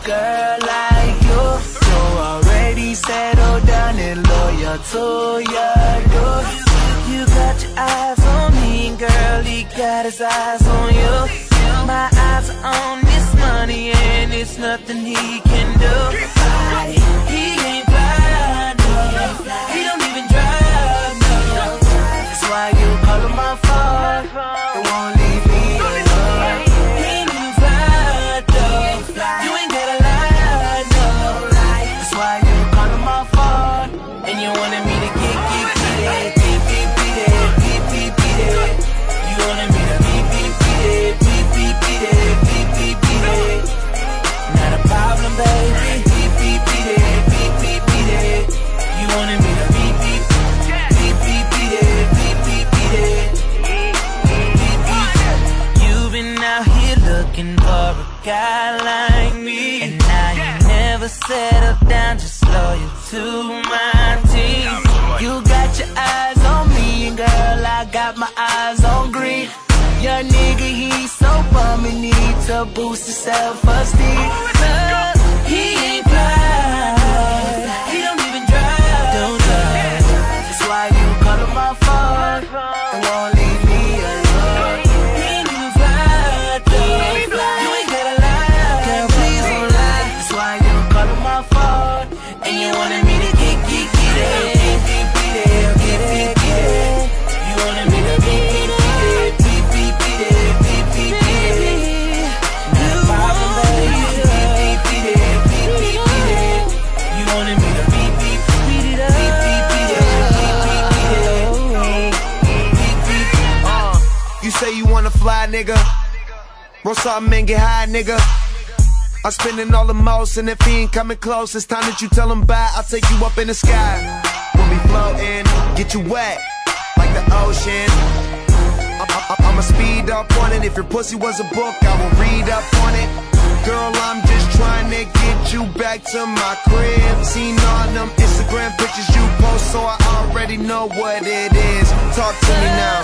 girl like you. You're already settled down and loyal to your dude. You got your eyes on me, girl, he got his eyes on you. My eyes are on this money and it's nothing he can do. He ain't fly, no. He don't even drive, no. That's why you call him my phone. It won't leave me alone. He ain't even fly, though. You ain't gotta lie, no. That's why you call him my phone. And you wanted me to get it. You wanted me to beat it. Not a problem, baby. Beat it. You wanted me to beat it. You've been out here looking for a guy like me, and now you never settle down, just loyal to my team. You got your eyes on me, and girl, I got my eyes on green. Your nigga, he's so bum, he need to boost his self-esteem. He ain't fly, he don't even drive. That's why you call him my phone, and won't leave me alone. He ain't even fly, though. You ain't gotta lie, girl, please don't lie. That's why you call him my phone, and you wanted me to get it. You wanted me to beat it. You say you wanna fly, nigga. Roll something and get high, nigga. I'm spending all the most, and if he ain't coming close, it's time that you tell him bye. I'll take you up in the sky. We'll be floating, get you wet, like the ocean. I'ma speed up on it. If your pussy was a book, I will read up on it. Girl, I'm just trying to get you back to my crib. Seen all them Instagram pictures you post, so I already know what it is. Talk to me now.